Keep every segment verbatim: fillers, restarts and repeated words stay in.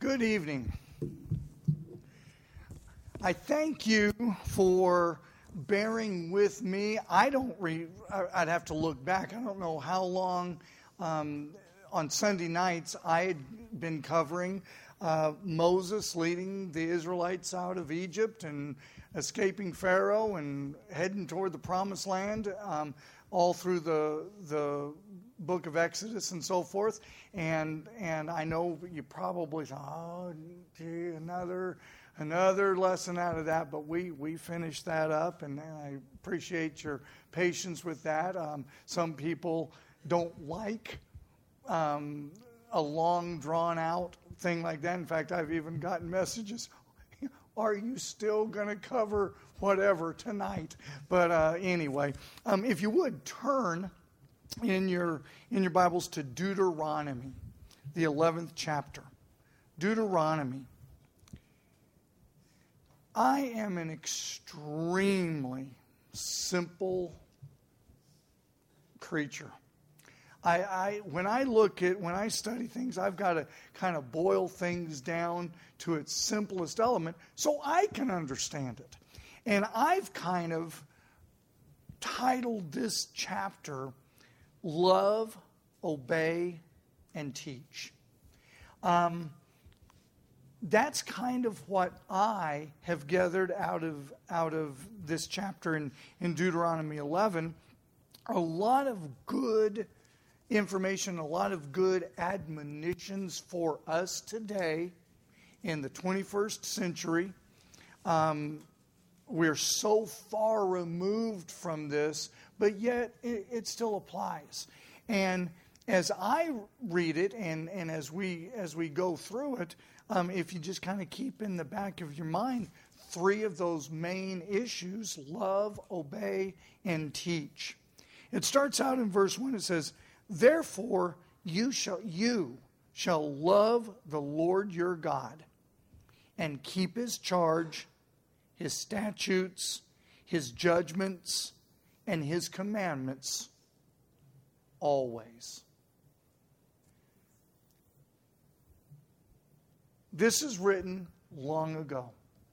Good evening. I thank you for bearing with me. I don't re, I'd have to look back. I don't know how long um, on Sunday nights I had been covering uh, Moses leading the Israelites out of Egypt and escaping Pharaoh and heading toward the Promised Land, um, all through the the book of Exodus and so forth. And and I know you probably thought, oh, gee, another another lesson out of that, but we, we finished that up, and I appreciate your patience with that. Um, some people don't like um, a long, drawn-out thing like that. In fact, I've even gotten messages, are you still going to cover whatever tonight? But uh, anyway, um, if you would, turn in your in your Bibles to Deuteronomy, the eleventh chapter. Deuteronomy. I am an extremely simple creature. I, I when I look at, when I study things, I've got to kind of boil things down to its simplest element so I can understand it. And I've kind of titled this chapter, Love, Obey, and Teach. Um, that's kind of what I have gathered out of out of this chapter in, in Deuteronomy eleven. A lot of good information, a lot of good admonitions for us today in the twenty-first century. Um, we're so far removed from this, but yet it, it still applies. And as I read it, and, and as we as we go through it, um, if you just kind of keep in the back of your mind three of those main issues: love, obey, and teach. It starts out in verse one. It says, "Therefore you shall you shall love the Lord your God, and keep His charge, His statutes, His judgments, and His commandments always." This is written long ago.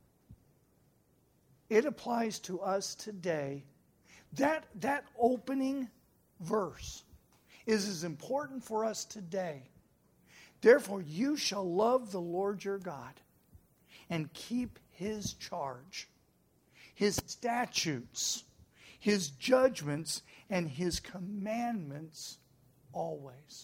It applies to us today. That, that opening verse is as important for us today. Therefore, you shall love the Lord your God and keep His charge, His statutes, His judgments, and His commandments always.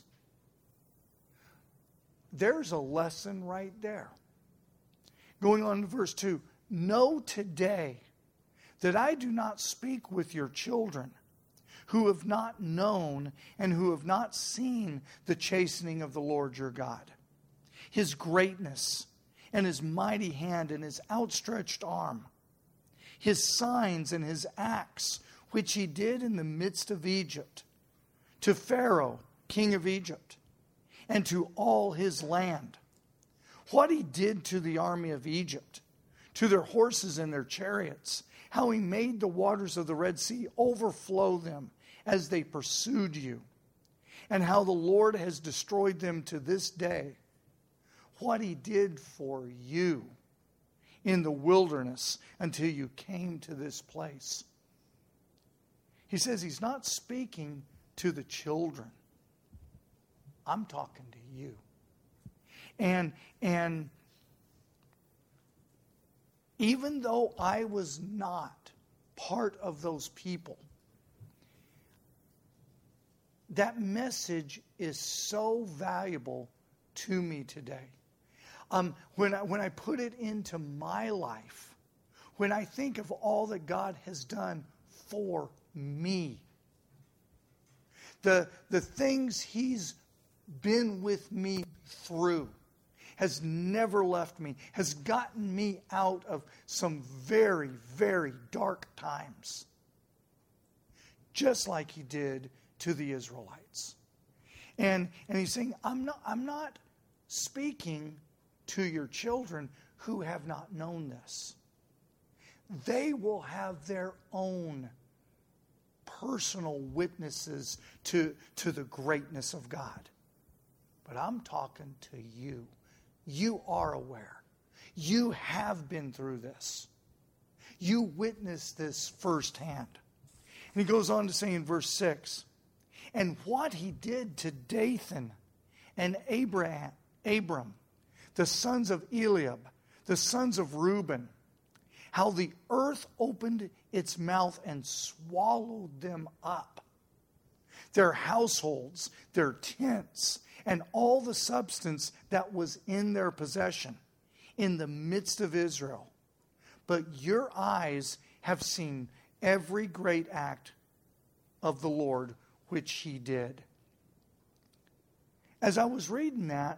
There's a lesson right there. Going on to verse two. "Know today that I do not speak with your children who have not known and who have not seen the chastening of the Lord your God, His greatness and His mighty hand and His outstretched arm, His signs and His acts, which He did in the midst of Egypt, to Pharaoh, king of Egypt, and to all his land. What He did to the army of Egypt, to their horses and their chariots, how He made the waters of the Red Sea overflow them as they pursued you, and how the Lord has destroyed them to this day. What He did for you in the wilderness until you came to this place." He says He's not speaking to the children. I'm talking to you. And, and even though I was not part of those people, that message is so valuable to me today. Um, when I, when I put it into my life, when I think of all that God has done for me, the, the things He's been with me through, has never left me, has gotten me out of some very, very dark times, just like He did to the Israelites. And and He's saying, I'm not I'm not speaking to your children who have not known this. They will have their own personal witnesses to, to the greatness of God. But I'm talking to you, you are aware. You have been through this. You witnessed this firsthand. And he goes on to say in verse six, and what he did to Dathan and Abraham, Abram, the sons of Eliab, the sons of Reuben, how the earth opened its mouth and swallowed them up. Their households, their tents, and all the substance that was in their possession in the midst of Israel. But your eyes have seen every great act of the Lord which he did. As I was reading that,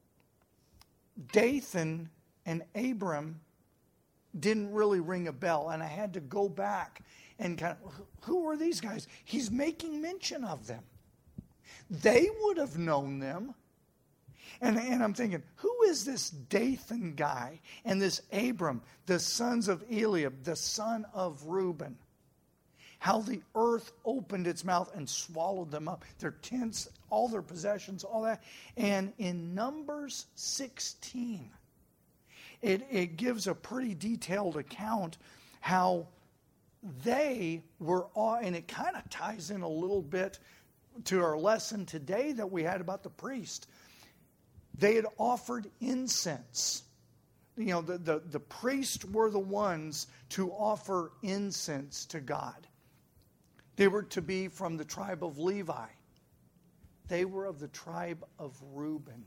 Dathan and Abram didn't really ring a bell, and I had to go back and kind of, who are these guys? He's making mention of them. They would have known them. And, and I'm thinking, who is this Dathan guy and this Abram, the sons of Eliab, the son of Reuben? How the earth opened its mouth and swallowed them up. Their tents, all their possessions, all that. And in Numbers sixteen, it, it gives a pretty detailed account how they were, all, and it kind of ties in a little bit to our lesson today that we had about the priest. They had offered incense. You know, the, the, the priests were the ones to offer incense to God. They were to be from the tribe of Levi. They were of the tribe of Reuben.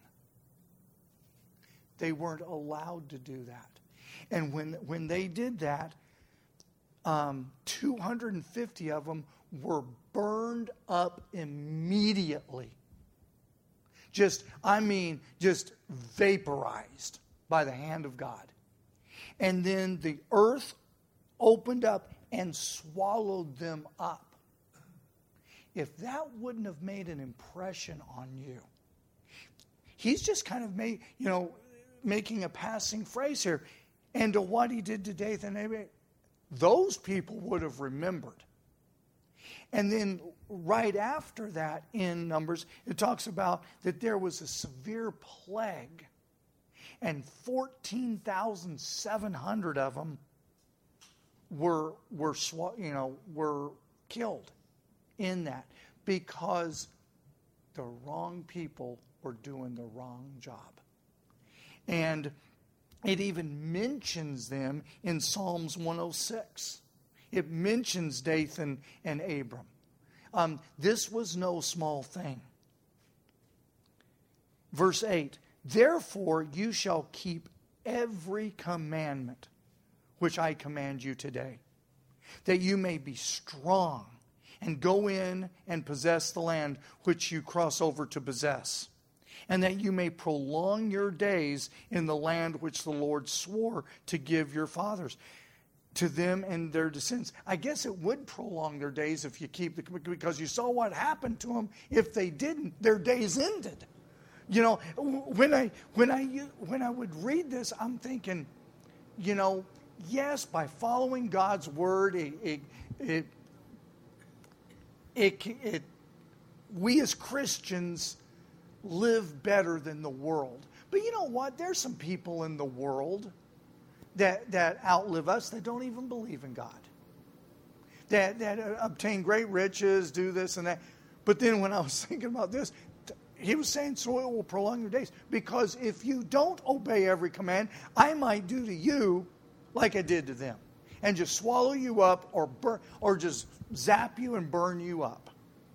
They weren't allowed to do that. And when, when they did that, um, two hundred fifty of them were burned up immediately. Just, I mean, just vaporized by the hand of God. And then the earth opened up and swallowed them up. If that wouldn't have made an impression on you, he's just kind of made, you know, making a passing phrase here. And to what he did to Dathan and Abraham, those people would have remembered. And then right after that in Numbers, it talks about that there was a severe plague and fourteen thousand seven hundred of them were, were, you know, were killed in that because the wrong people were doing the wrong job. And it even mentions them in Psalms one oh six. It mentions Dathan and Abram. Um, this was no small thing. Verse eight, therefore you shall keep every commandment which I command you today, that you may be strong and go in and possess the land which you cross over to possess, and that you may prolong your days in the land which the Lord swore to give your fathers, to them and their descendants. I guess it would prolong their days if you keep the, because you saw what happened to them. If they didn't, their days ended. You know, when I when I when I would read this, I'm thinking, you know, yes, by following God's word, it it it, it, it we as Christians live better than the world. But you know what? There's some people in the world that that outlive us that don't even believe in God. That that obtain great riches, do this and that. But then when I was thinking about this, he was saying, so it will prolong your days. Because if you don't obey every command, I might do to you like I did to them. And just swallow you up or burn, or just zap you and burn you up.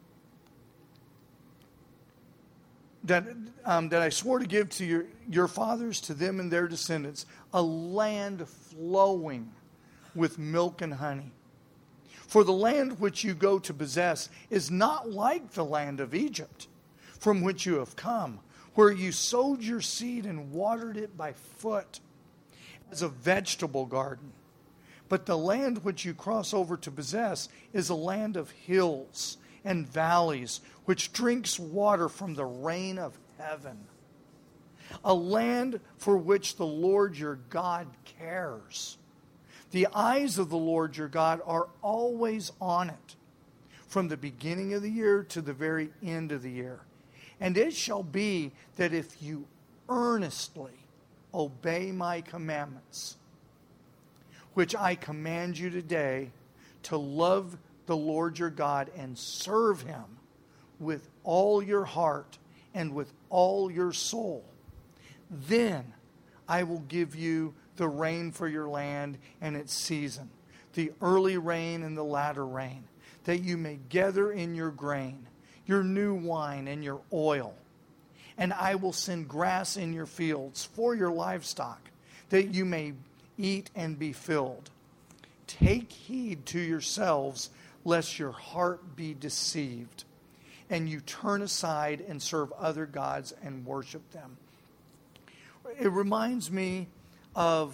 That, um, that I swore to give to your, your fathers, to them and their descendants, a land flowing with milk and honey. For the land which you go to possess is not like the land of Egypt, from which you have come, where you sowed your seed and watered it by foot as a vegetable garden. But the land which you cross over to possess is a land of hills and valleys, which drinks water from the rain of heaven. A land for which the Lord your God cares. The eyes of the Lord your God are always on it, from the beginning of the year to the very end of the year. And it shall be that if you earnestly obey my commandments, which I command you today, to love the Lord your God and serve him with all your heart and with all your soul, then I will give you the rain for your land and its season, the early rain and the latter rain, that you may gather in your grain, your new wine and your oil. And I will send grass in your fields for your livestock, that you may eat and be filled. Take heed to yourselves, lest your heart be deceived, and you turn aside and serve other gods and worship them. It reminds me of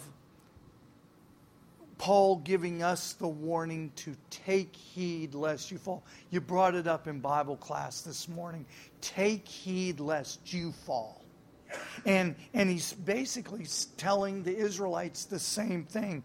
Paul giving us the warning to take heed lest you fall. You brought it up in Bible class this morning. Take heed lest you fall. And, and he's basically telling the Israelites the same thing.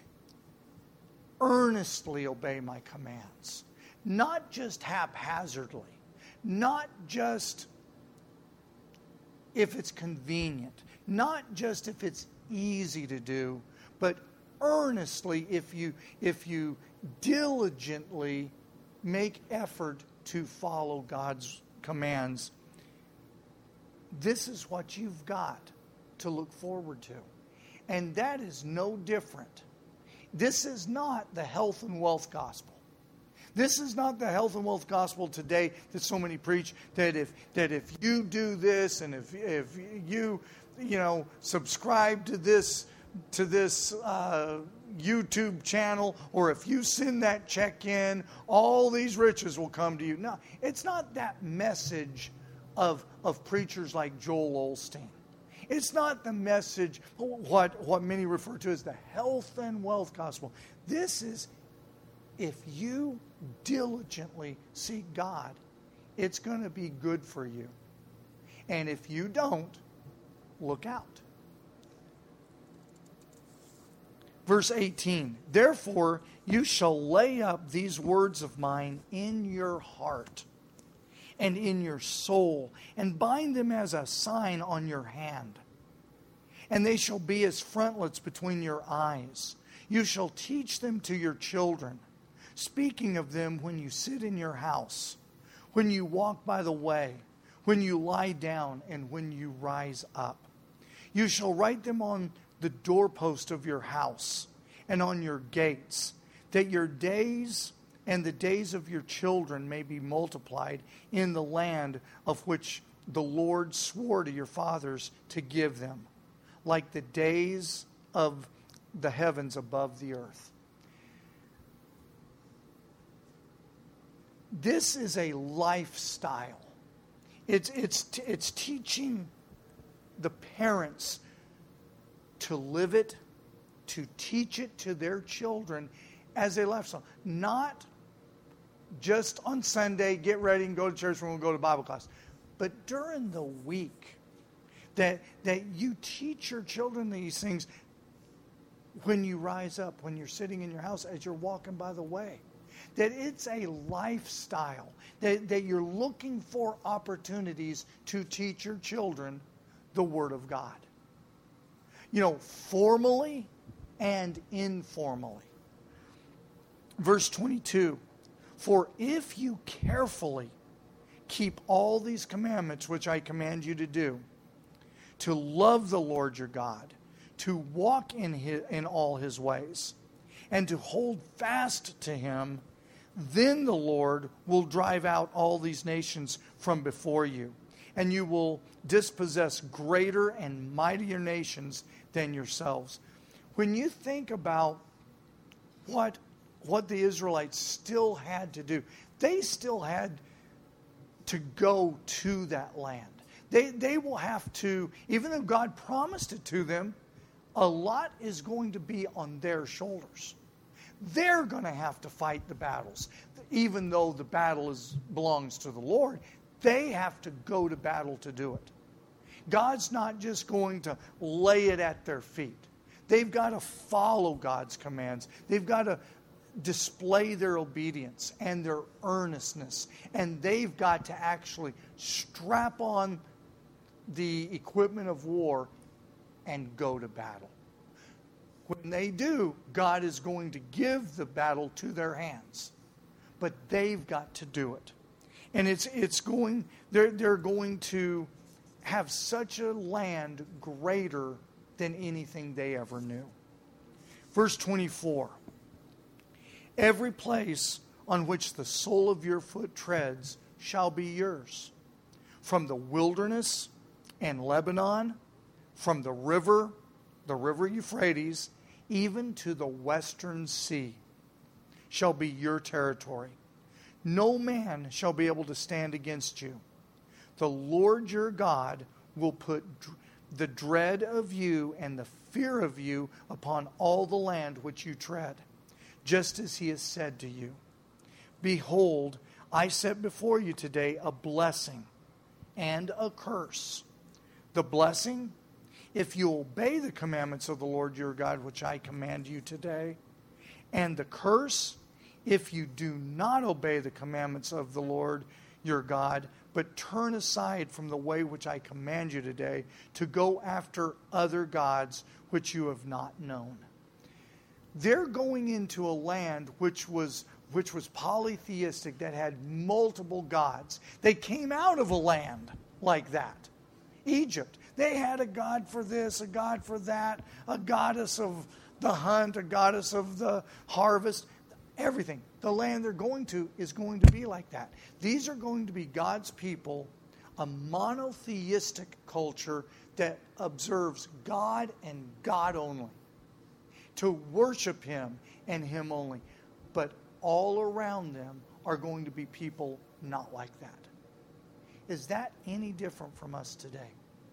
Earnestly obey my commands. Not just haphazardly. Not just if it's convenient. Not just if it's easy to do. But earnestly if you if you diligently make effort to follow God's commands. This is what you've got to look forward to. And that is no different. This is not the health and wealth gospel. This is not the health and wealth gospel today that so many preach, that if that if you do this and if if you you know subscribe to this to this uh, YouTube channel, or if you send that check in, all these riches will come to you. No, it's not that message of of preachers like Joel Osteen. It's not the message, what, what many refer to as the health and wealth gospel. This is, if you diligently seek God, it's going to be good for you. And if you don't, look out. Verse eighteen, therefore you shall lay up these words of mine in your heart and in your soul, and bind them as a sign on your hand. And they shall be as frontlets between your eyes. You shall teach them to your children, speaking of them when you sit in your house, when you walk by the way, when you lie down, and when you rise up. You shall write them on the doorpost of your house and on your gates, that your days and the days of your children may be multiplied in the land of which the Lord swore to your fathers to give them, like the days of the heavens above the earth. This is a lifestyle. It's, it's, it's teaching the parents to live it, to teach it to their children as a lifestyle. Not just on Sunday, get ready and go to church when we go to Bible class. But during the week, that, that you teach your children these things when you rise up, when you're sitting in your house, as you're walking by the way. That it's a lifestyle. That, that you're looking for opportunities to teach your children the Word of God. You know, formally and informally. Verse twenty-two, for if you carefully keep all these commandments which I command you to do, to love the Lord your God, to walk in his, in all his ways, and to hold fast to him, then the Lord will drive out all these nations from before you, and you will dispossess greater and mightier nations than yourselves. When you think about what, what the Israelites still had to do, they still had to go to that land. They, they will have to, even though God promised it to them, a lot is going to be on their shoulders. They're going to have to fight the battles. Even though the battle is, belongs to the Lord, they have to go to battle to do it. God's not just going to lay it at their feet. They've got to follow God's commands. They've got to display their obedience and their earnestness. And they've got to actually strap on the equipment of war and go to battle. When they do, God is going to give the battle to their hands. But they've got to do it. And it's it's going they're they're going to have such a land greater than anything they ever knew. Verse twenty-four. Every place on which the sole of your foot treads shall be yours. From the wilderness and Lebanon, from the river, the river Euphrates, even to the western sea, shall be your territory. No man shall be able to stand against you. The Lord your God will put the dread of you and the fear of you upon all the land which you tread, just as he has said to you. Behold, I set before you today a blessing and a curse. The blessing, if you obey the commandments of the Lord your God, which I command you today. And the curse, if you do not obey the commandments of the Lord your God, but turn aside from the way which I command you today, to go after other gods which you have not known. They're going into a land which was which was polytheistic, that had multiple gods. They came out of a land like that. Egypt. They had a god for this, a god for that, a goddess of the hunt, a goddess of the harvest. Everything. The land they're going to is going to be like that. These are going to be God's people, a monotheistic culture that observes God and God only. To worship Him and Him only. But all around them are going to be people not like that. Is that any different from us today?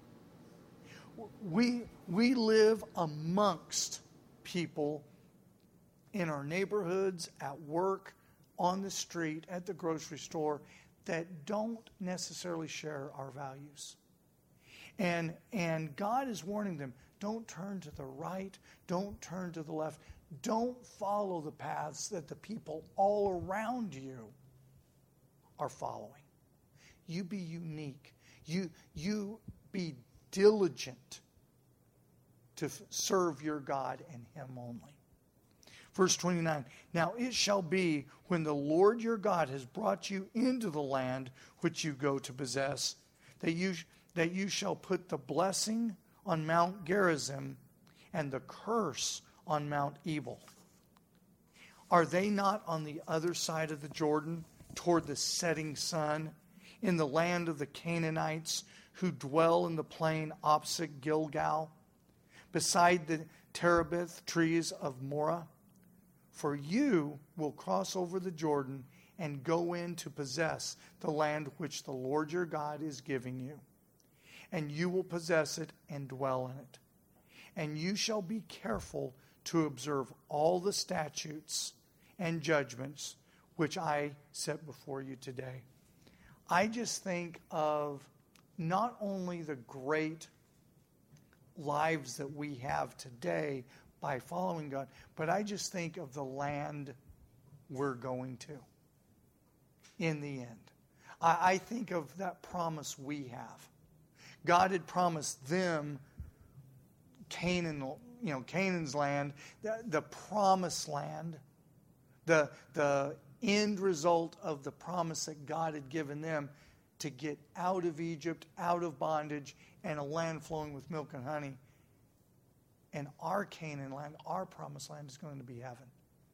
We, we live amongst people in our neighborhoods, at work, on the street, at the grocery store, that don't necessarily share our values. And, and God is warning them, don't turn to the right, don't turn to the left, don't follow the paths that the people all around you are following. You be unique. You, you be diligent to f- serve your God and Him only. Verse twenty-nine, now it shall be when the Lord your God has brought you into the land which you go to possess, that you, that you shall put the blessing on Mount Gerizim and the curse on Mount Ebal. Are they not on the other side of the Jordan, toward the setting sun, in the land of the Canaanites who dwell in the plain opposite Gilgal, beside the terebinth trees of Moreh? For you will cross over the Jordan and go in to possess the land which the Lord your God is giving you. And you will possess it and dwell in it. And you shall be careful to observe all the statutes and judgments which I set before you today. I just think of not only the great lives that we have today by following God, but I just think of the land we're going to in the end. I, I think of that promise we have. God had promised them Canaan, you know, Canaan's land, the, the promised land, the, the end result of the promise that God had given them to get out of Egypt, out of bondage, and a land flowing with milk and honey. And our Canaan land, our promised land, is going to be heaven.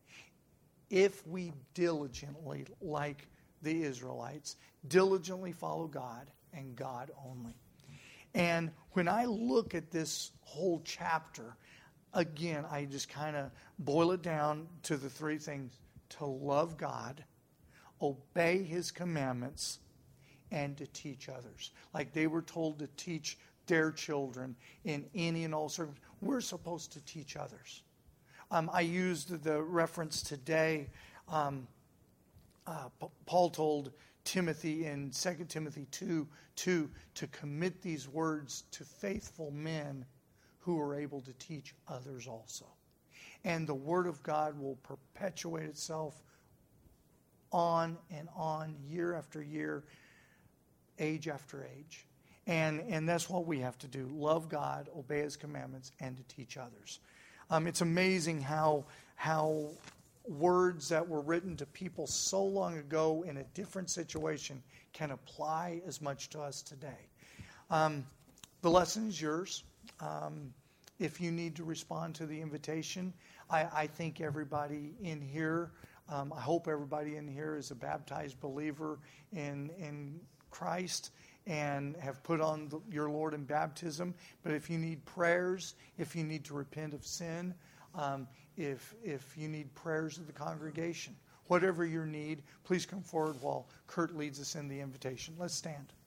If we diligently, like the Israelites, diligently follow God and God only. And when I look at this whole chapter, again, I just kind of boil it down to the three things: to love God, obey His commandments, and to teach others. Like they were told to teach their children in any and all circumstances. We're supposed to teach others. Um, I used the reference today. Um, uh, P- Paul told Timothy in Second Timothy two two to commit these words to faithful men who are able to teach others also. And the Word of God will perpetuate itself on and on, year after year, age after age. And, and that's what we have to do. Love God, obey His commandments, and to teach others. Um, it's amazing how, how words that were written to people so long ago in a different situation can apply as much to us today. Um, the lesson is yours. Um, if you need to respond to the invitation, I, I think everybody in here, um, I hope everybody in here is a baptized believer in, in Christ and have put on the, your Lord in baptism. But if you need prayers, if you need to repent of sin, um, if if you need prayers of the congregation, whatever your need, please come forward while Kurt leads us in the invitation. Let's stand.